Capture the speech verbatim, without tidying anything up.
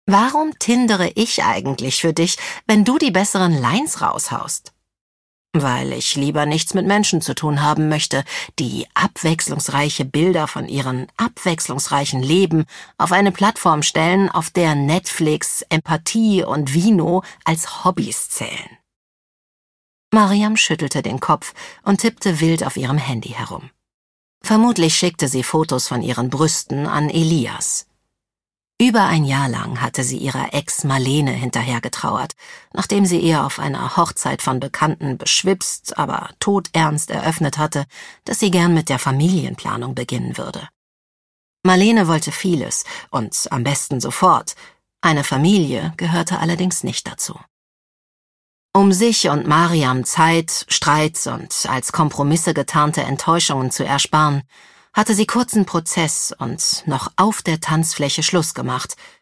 Warum tindere ich eigentlich für dich, wenn du die besseren Lines raushaust? Weil ich lieber nichts mit Menschen zu tun haben möchte, die abwechslungsreiche Bilder von ihren abwechslungsreichen Leben auf eine Plattform stellen, auf der Netflix, Empathie und Vino als Hobbys zählen. Mariam schüttelte den Kopf und tippte wild auf ihrem Handy herum. Vermutlich schickte sie Fotos von ihren Brüsten an Elias. Über ein Jahr lang hatte sie ihrer Ex Marlene hinterhergetrauert, nachdem sie ihr auf einer Hochzeit von Bekannten beschwipst, aber todernst eröffnet hatte, dass sie gern mit der Familienplanung beginnen würde. Marlene wollte vieles und am besten sofort. Eine Familie gehörte allerdings nicht dazu. Um sich und Mariam Zeit, Streit und als Kompromisse getarnte Enttäuschungen zu ersparen, hatte sie kurzen Prozess und noch auf der Tanzfläche Schluss gemacht